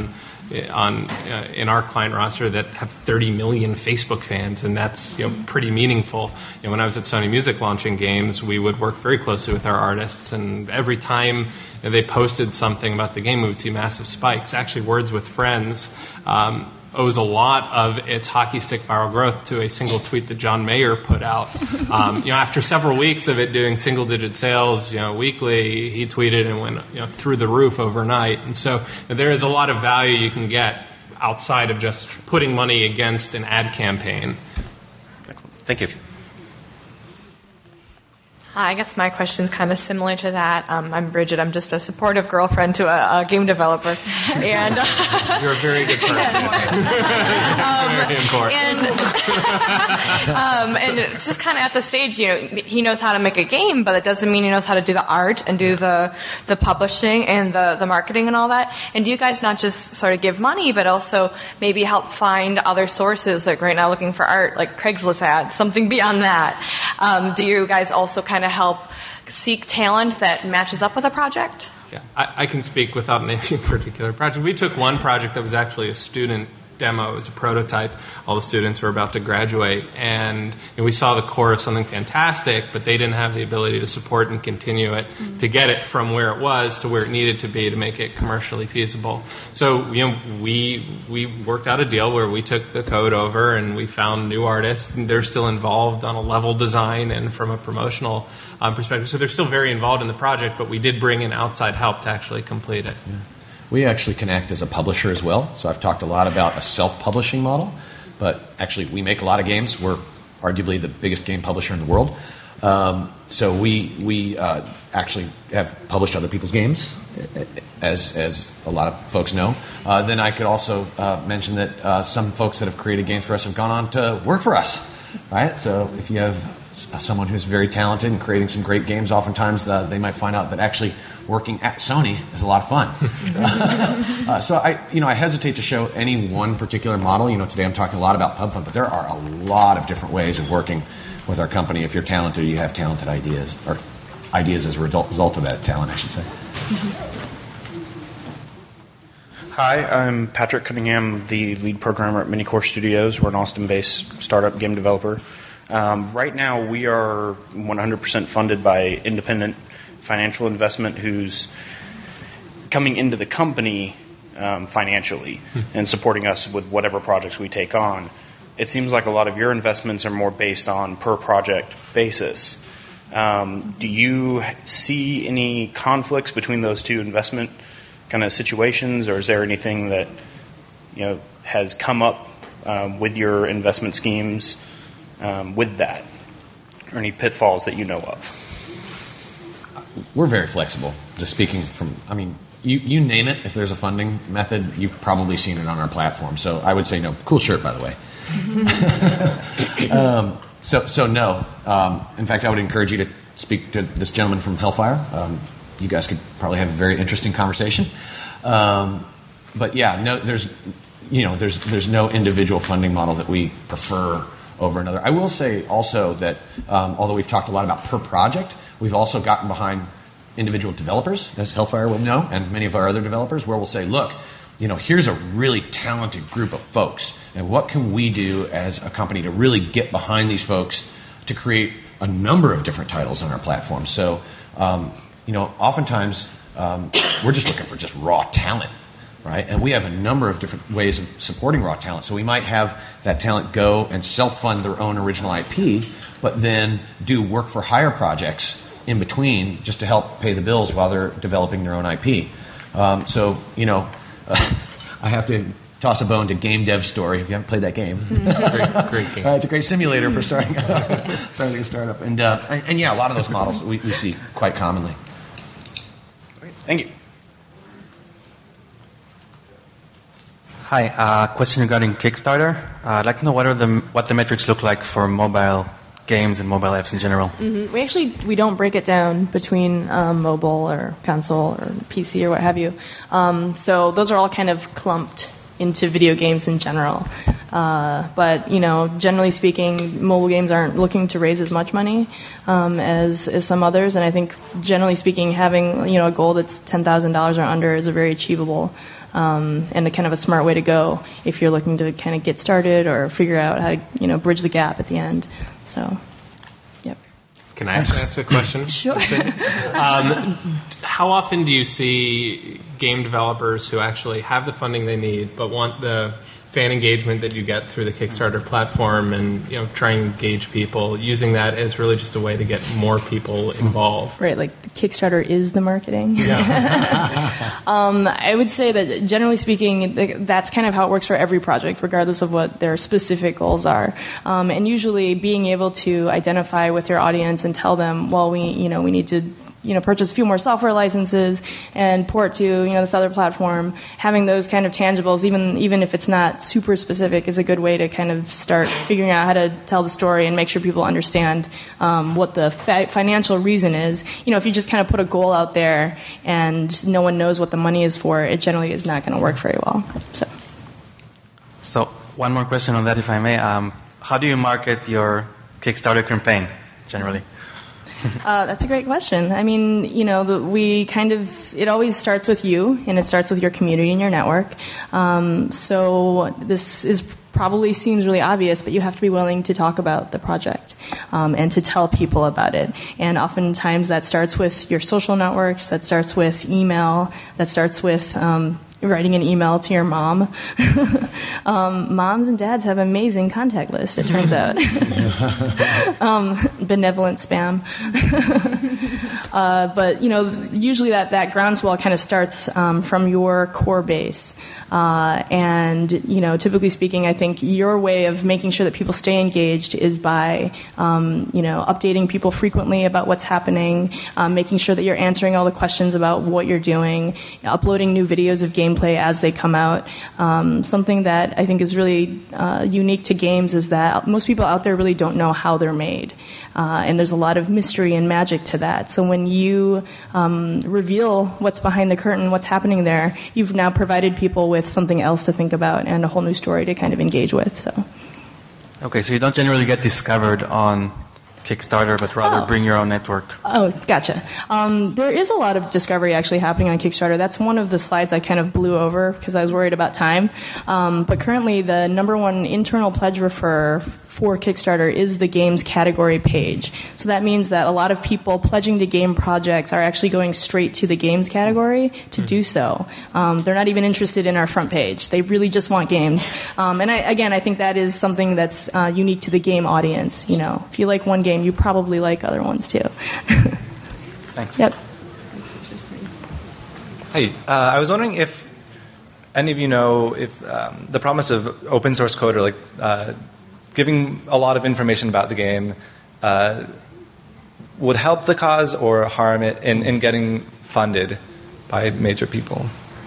Speaker 3: in our client roster that have 30 million Facebook fans, and that's pretty meaningful. When I was at Sony Music launching games, we would work very closely with our artists, and every time they posted something about the game, we would see massive spikes. Actually, Words with Friends owes a lot of its hockey stick viral growth to a single tweet that John Mayer put out. After several weeks of it doing single-digit sales, weekly, he tweeted and went through the roof overnight. And so there is a lot of value you can get outside of just putting money against an ad campaign.
Speaker 9: Thank you.
Speaker 5: I guess my question is kind of similar to that. I'm Bridget. I'm just a supportive girlfriend to a game developer. And
Speaker 3: you're a very good person. Very important.
Speaker 5: And it's just kind of at the stage, he knows how to make a game, but it doesn't mean he knows how to do the art and do the publishing and the marketing and all that. And do you guys not just sort of give money, but also maybe help find other sources, like right now looking for art, like Craigslist ads, something beyond that? Do you guys also kind of help seek talent that matches up with a project?
Speaker 3: Yeah, I can speak without naming a particular project. We took one project that was actually a student demo. It was a prototype. All the students were about to graduate, and we saw the core of something fantastic, but they didn't have the ability to support and continue it to get it from where it was to where it needed to be to make it commercially feasible. So we worked out a deal where we took the code over and we found new artists, and they're still involved on a level design and from a promotional perspective. So they're still very involved in the project, but we did bring in outside help to actually complete it.
Speaker 2: Yeah. We actually can act as a publisher as well. So I've talked a lot about a self-publishing model, but actually we make a lot of games. We're arguably the biggest game publisher in the world. So we actually have published other people's games, as a lot of folks know. Then I could also mention that some folks that have created games for us have gone on to work for us. Right? So if you have someone who's very talented and creating some great games, oftentimes they might find out that actually working at Sony is a lot of fun. So I hesitate to show any one particular model. Today I'm talking a lot about PubFund, but there are a lot of different ways of working with our company. If you're talented, you have talented ideas, or ideas as a result of that talent, I should say.
Speaker 10: Hi, I'm Patrick Cunningham, the lead programmer at Minicore Studios. We're an Austin-based startup game developer. Right now, we are 100% funded by independent financial investment who's coming into the company financially and supporting us with whatever projects we take on. It seems like a lot of your investments are more based on per project basis. Do you see any conflicts between those two investment kind of situations, or is there anything that has come up with your investment schemes with that, or any pitfalls that you know of?
Speaker 2: We're very flexible. Just speaking from, you name it. If there's a funding method, you've probably seen it on our platform. So I would say no. Cool shirt, by the way. So no. In fact, I would encourage you to speak to this gentleman from Hellfire. You guys could probably have a very interesting conversation. But yeah, no. There's no individual funding model that we prefer over another. I will say also that although we've talked a lot about per project, we've also gotten behind individual developers, as Hellfire will know, and many of our other developers, where we'll say, look, here's a really talented group of folks, and what can we do as a company to really get behind these folks to create a number of different titles on our platform? So, oftentimes we're just looking for just raw talent, right? And we have a number of different ways of supporting raw talent. So we might have that talent go and self-fund their own original IP, but then do work for hire projects in between just to help pay the bills while they're developing their own IP. I have to toss a bone to Game Dev Story if you haven't played that game.
Speaker 3: Great game.
Speaker 2: It's a great simulator for starting a startup. And yeah, a lot of those models we see quite commonly.
Speaker 10: Great. Thank you.
Speaker 11: Hi, question regarding Kickstarter. I'd like to know what the metrics look like for mobile games and mobile apps in general.
Speaker 5: We don't break it down between mobile or console or PC or what have you. So those are all kind of clumped into video games in general. But generally speaking, mobile games aren't looking to raise as much money as some others. And I think generally speaking, having a goal that's $10,000 or under is a very achievable and a kind of a smart way to go if you're looking to kind of get started or figure out how to bridge the gap at the end. So, yep.
Speaker 3: Can I actually ask a question?
Speaker 5: Sure.
Speaker 3: How often do you see game developers who actually have the funding they need but want the fan engagement that you get through the Kickstarter platform and try and engage people, using that as really just a way to get more people involved?
Speaker 5: Right, like Kickstarter is the marketing.
Speaker 3: Yeah.
Speaker 5: I would say that generally speaking, that's kind of how it works for every project, regardless of what their specific goals are. And usually, being able to identify with your audience and tell them, well, we need to purchase a few more software licenses and port to this other platform. Having those kind of tangibles, even if it's not super specific, is a good way to kind of start figuring out how to tell the story and make sure people understand what the financial reason is. If you just kind of put a goal out there and no one knows what the money is for, it generally is not going to work very well.
Speaker 11: So one more question on that, if I may. How do you market your Kickstarter campaign generally?
Speaker 5: That's a great question. I mean, it always starts with you, and it starts with your community and your network. So this probably seems really obvious, but you have to be willing to talk about the project and to tell people about it. And oftentimes that starts with your social networks, that starts with email, that starts with writing an email to your mom. Moms and dads have amazing contact lists, it turns out. Benevolent spam. But, usually that groundswell kind of starts from your core base. And, typically speaking, I think your way of making sure that people stay engaged is by, updating people frequently about what's happening, making sure that you're answering all the questions about what you're doing, uploading new videos of gameplay as they come out. Something that I think is really unique to games is that most people out there really don't know how they're made. And there's a lot of mystery and magic to that. So when you reveal what's behind the curtain, what's happening there, you've now provided people with something else to think about and a whole new story to kind of engage with. So,
Speaker 11: okay, so you don't generally get discovered on Kickstarter, but rather bring your own network.
Speaker 5: Oh, gotcha. There is a lot of discovery actually happening on Kickstarter. That's one of the slides I kind of blew over because I was worried about time. But currently, the number one internal pledge referrer for Kickstarter is the games category page. So that means that a lot of people pledging to game projects are actually going straight to the games category to do so. They're not even interested in our front page. They really just want games. And I think that is something that's unique to the game audience. You know, if you like one game, you probably like other ones too.
Speaker 11: Thanks.
Speaker 5: Yep.
Speaker 12: Hey, I was wondering if any of you know if the promise of open source code or like giving a lot of information about the game would help the cause or harm it in getting funded by major people.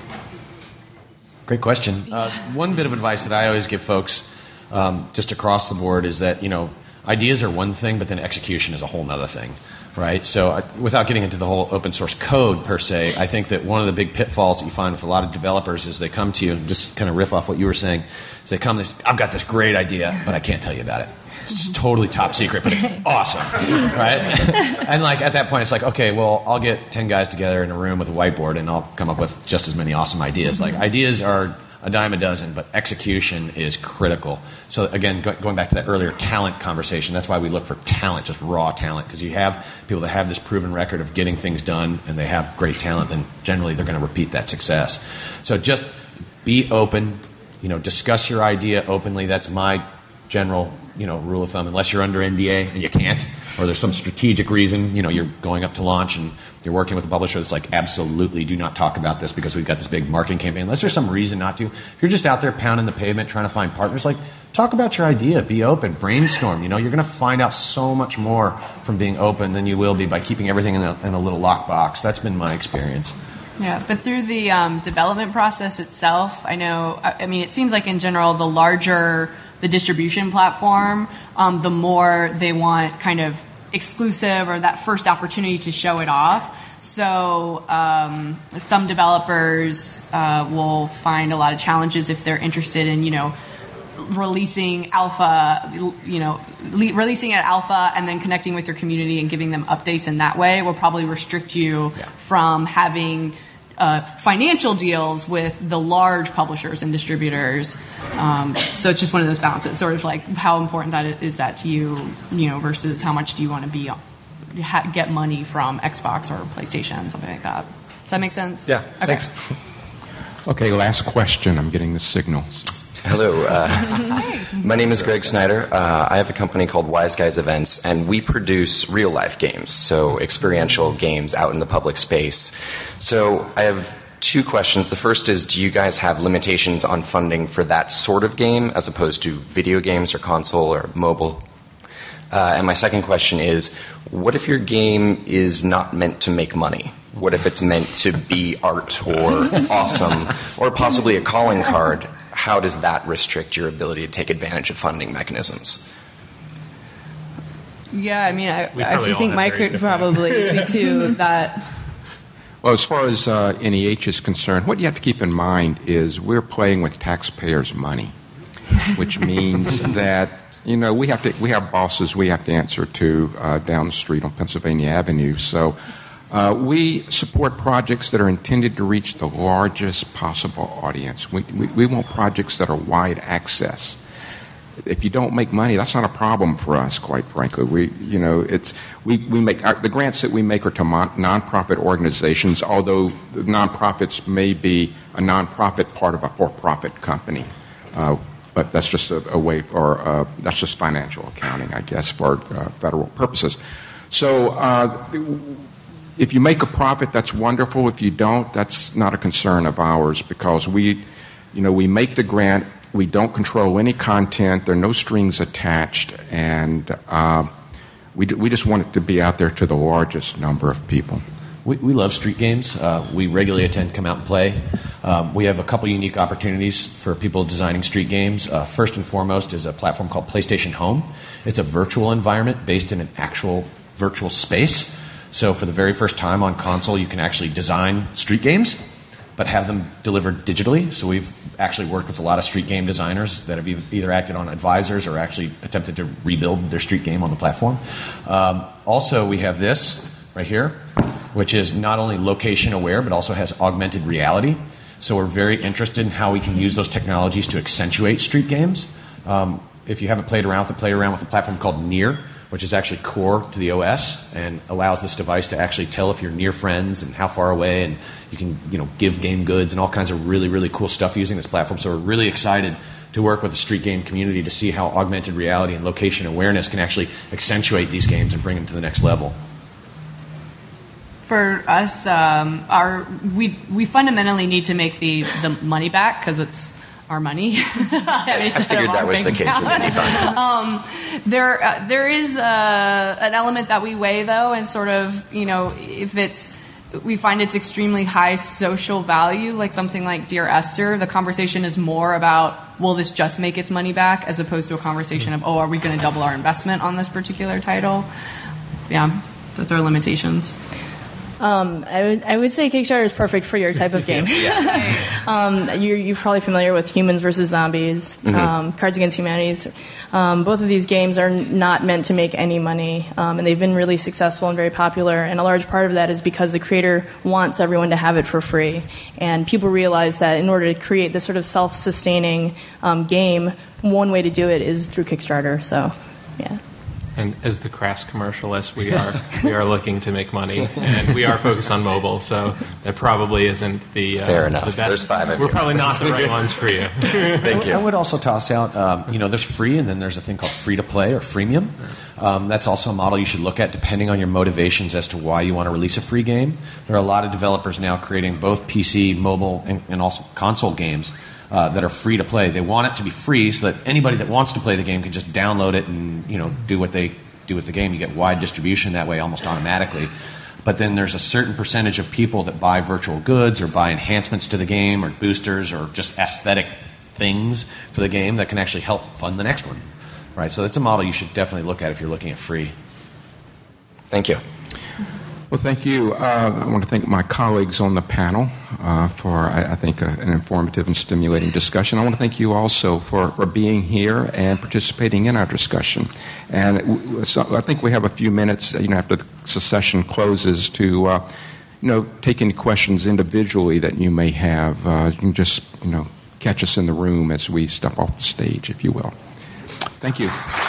Speaker 2: Great question. One bit of advice that I always give folks just across the board is that, you know, ideas are one thing, but then execution is a whole other thing. Right? So without getting into the whole open source code per se, I think that one of the big pitfalls that you find with a lot of developers is they come to you, and just kind of riff off what you were saying, is they come, I've got this great idea, but I can't tell you about it. It's just totally top secret, but it's awesome. Right? And like at that point, it's like, okay, well, I'll get 10 guys together in a room with a whiteboard, and I'll come up with just as many awesome ideas. Like ideas are a dime a dozen, but execution is critical. So again, going back to that earlier talent conversation, that's why we look for talent, just raw talent, because you have people that have this proven record of getting things done and they have great talent, then generally they're going to repeat that success. So just be open, you know, discuss your idea openly. That's my general, you know, rule of thumb, unless you're under NDA and you can't, or there's some strategic reason, you know, you're going up to launch and you're working with a publisher that's like, absolutely do not talk about this because we've got this big marketing campaign. Unless there's some reason not to. If you're just out there pounding the pavement trying to find partners, like, talk about your idea, be open, brainstorm. You know, you're going to find out so much more from being open than you will be by keeping everything in a little lockbox. That's been my experience.
Speaker 4: Yeah, but through the development process itself, I know, I mean, it seems like in general, the larger the distribution platform, the more they want kind of exclusive or that first opportunity to show it off. So some developers will find a lot of challenges if they're interested in, you know, releasing alpha, you know, releasing at alpha and then connecting with your community and giving them updates in that way will probably restrict you from having financial deals with the large publishers and distributors. So it's just one of those balances, sort of like how important that is that to you, you know, versus how much do you want to get money from Xbox or PlayStation, something like that. Does that make sense?
Speaker 12: Yeah,
Speaker 4: okay.
Speaker 12: Thanks.
Speaker 1: Okay, last question. I'm getting the signals.
Speaker 13: Hello. My name is Greg Snyder. I have a company called Wise Guys Events, and we produce real-life games, so experiential games out in the public space. So I have two questions. The first is, do you guys have limitations on funding for that sort of game as opposed to video games or console or mobile? And my second question is, what if your game is not meant to make money? What if it's meant to be art or awesome or possibly a calling card? How does that restrict your ability to take advantage of funding mechanisms?
Speaker 4: Yeah, I mean, I actually think Mike could probably speak to that.
Speaker 1: Well, as far as NEH is concerned, what you have to keep in mind is we're playing with taxpayers' money, which means that, you know, we have bosses we have to answer to down the street on Pennsylvania Avenue. So we support projects that are intended to reach the largest possible audience. We want projects that are wide access. If you don't make money, that's not a problem for us, quite frankly. We make the grants that we make are to nonprofit organizations, although the nonprofits may be a nonprofit part of a for-profit company. But that's just a way, or that's just financial accounting, I guess, for federal purposes. So if you make a profit, that's wonderful. If you don't, that's not a concern of ours, because we make the grant. We don't control any content. There are no strings attached, and we just want it to be out there to the largest number of people.
Speaker 2: We love street games. We regularly attend, come out and play. We have a couple unique opportunities for people designing street games. First and foremost is a platform called PlayStation Home. It's a virtual environment based in an actual virtual space. So for the very first time on console, you can actually design street games, but have them delivered digitally. So we've actually worked with a lot of street game designers that have either acted on advisors or actually attempted to rebuild their street game on the platform. Also, we have this right here, which is not only location aware, but also has augmented reality. So we're very interested in how we can use those technologies to accentuate street games. if you haven't played around with it, play around with a platform called Near, which is actually core to the OS and allows this device to actually tell if you're near friends and how far away, and you can give game goods and all kinds of really, really cool stuff using this platform. So we're really excited to work with the street game community to see how augmented reality and location awareness can actually accentuate these games and bring them to the next level.
Speaker 4: For us, we fundamentally need to make the money back because it's our money.
Speaker 13: I figured that was the case with IndieFund.
Speaker 4: There is an element that we weigh, though, and sort of, if we find it's extremely high social value, like something like Dear Esther, the conversation is more about, will this just make its money back, as opposed to a conversation of, are we going to double our investment on this particular title? Yeah, those are limitations.
Speaker 5: I would say Kickstarter is perfect for your type of game. You're probably familiar with Humans versus Zombies, Cards Against Humanity. Both of these games are not meant to make any money, and they've been really successful and very popular. And a large part of that is because the creator wants everyone to have it for free. And people realize that in order to create this sort of self-sustaining game, one way to do it is through Kickstarter. So, yeah.
Speaker 3: And as the crass commercialist, we are looking to make money, and we are focused on mobile. So that probably isn't the
Speaker 13: fair enough.
Speaker 3: The best.
Speaker 13: There's 5 of you.
Speaker 3: We're probably not the right ones for you.
Speaker 13: Thank you.
Speaker 2: I would also toss out, there's free, and then there's a thing called free to play or freemium. That's also a model you should look at depending on your motivations as to why you want to release a free game. There are a lot of developers now creating both PC, mobile, and also console games that are free to play. They want it to be free so that anybody that wants to play the game can just download it and do what they do with the game. You get wide distribution that way almost automatically. But then there's a certain percentage of people that buy virtual goods or buy enhancements to the game or boosters or just aesthetic things for the game that can actually help fund the next one. Right? So that's a model you should definitely look at if you're looking at free.
Speaker 13: Thank you.
Speaker 1: Well, thank you. I want to thank my colleagues on the panel for, I think, an informative and stimulating discussion. I want to thank you also for being here and participating in our discussion. And so I think we have a few minutes, after the session closes to, take any questions individually that you may have. You can just, catch us in the room as we step off the stage, if you will. Thank you.